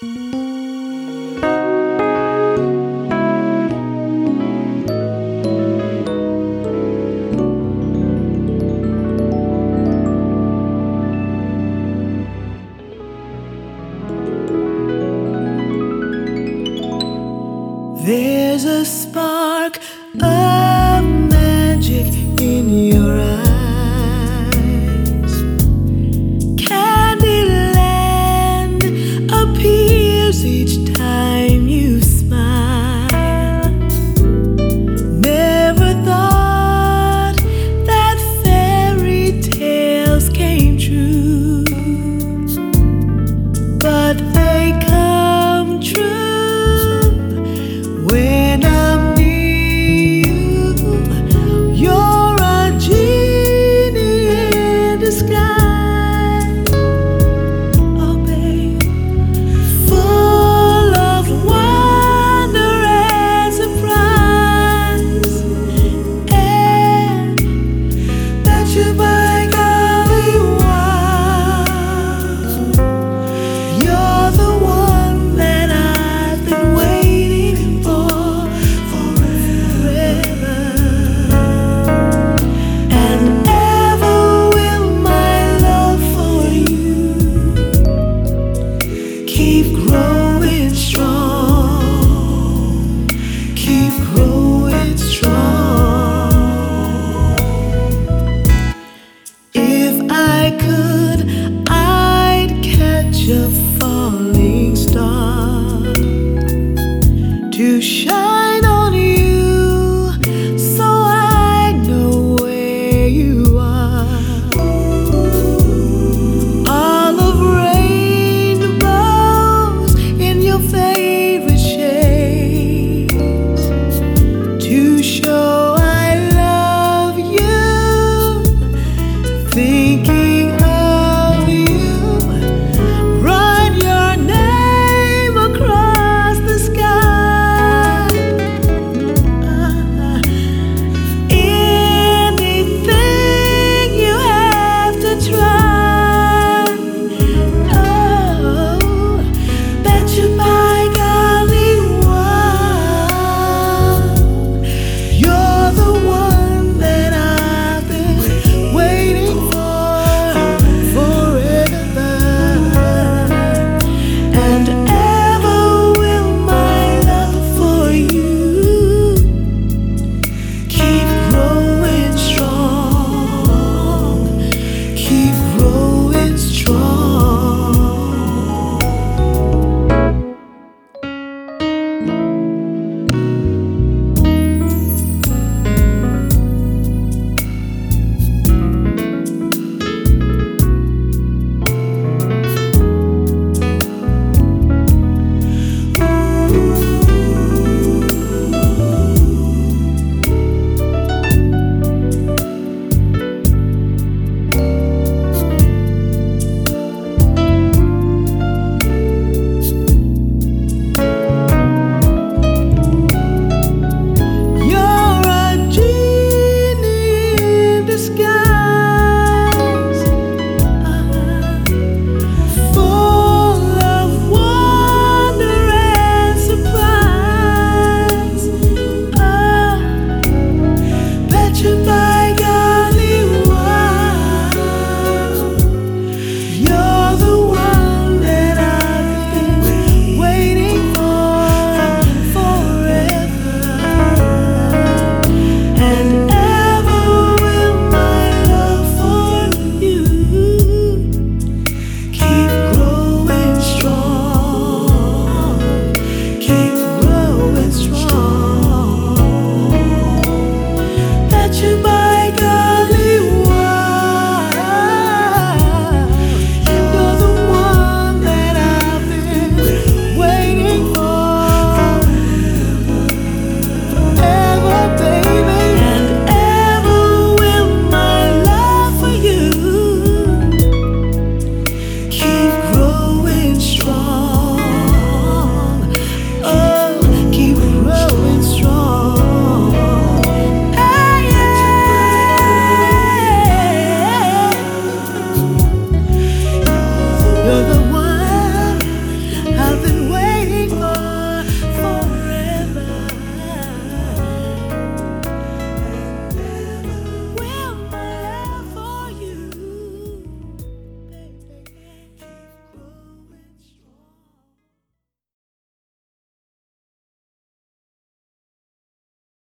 There's a spark of magic in your eyes. Candyland appears each time you smile. Never thought that fairy tales came true, but they come true when I'm near you. You're a genie in disguise, oh babe, full of wonder and surprise, and that you by golly wow, you're the one that I've been waiting for forever, and ever will my love for you keep growing strong, keep growing strong. If I could, I'd catch a falling star to shine on you, so I know where you are. All of rainbows in your favorite shades, to show I love you, thinking